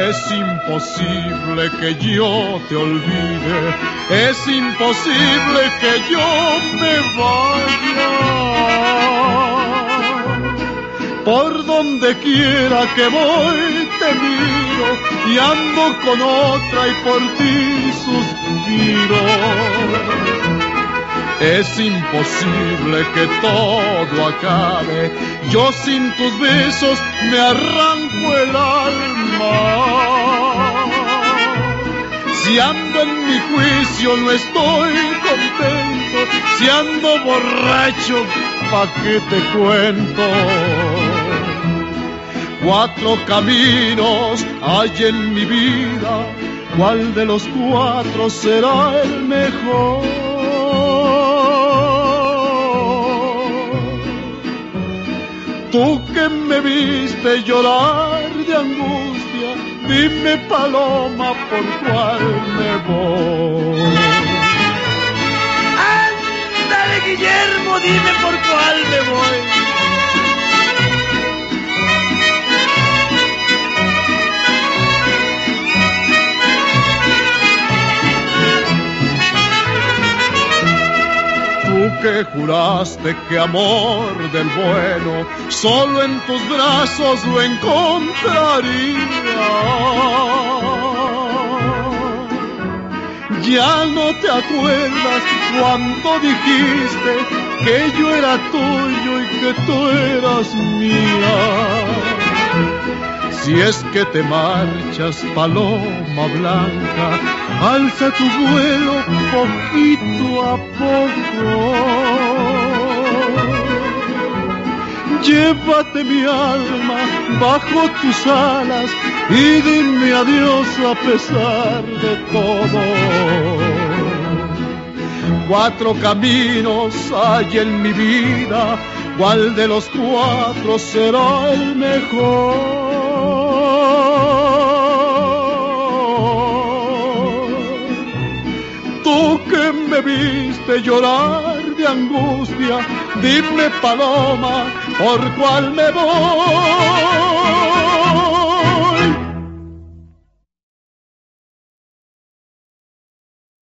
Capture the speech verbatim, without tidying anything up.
Es imposible que yo te olvide, es imposible que yo me vaya. Por donde quiera que voy te miro y ando con otra y por ti suspiro. Es imposible que todo acabe, yo sin tus besos me arranco el alma. Si ando en mi juicio no estoy contento, si ando borracho, ¿pa' qué te cuento? Cuatro caminos hay en mi vida, ¿cuál de los cuatro será el mejor? Tú que me viste llorar de angustia, dime, paloma, por cuál me voy. Ándale, Guillermo, dime por cuál me voy. Tú que juraste que amor del bueno solo en tus brazos lo encontraría. Ya no te acuerdas cuando dijiste que yo era tuyo y que tú eras mía. Si es que te marchas, paloma blanca, alza tu vuelo poquito a poco. Llévate mi alma bajo tus alas y dime adiós a pesar de todo. Cuatro caminos hay en mi vida, ¿cuál de los cuatro será el mejor? Tú que me viste llorar de angustia, dime, paloma, ¿por cuál me voy?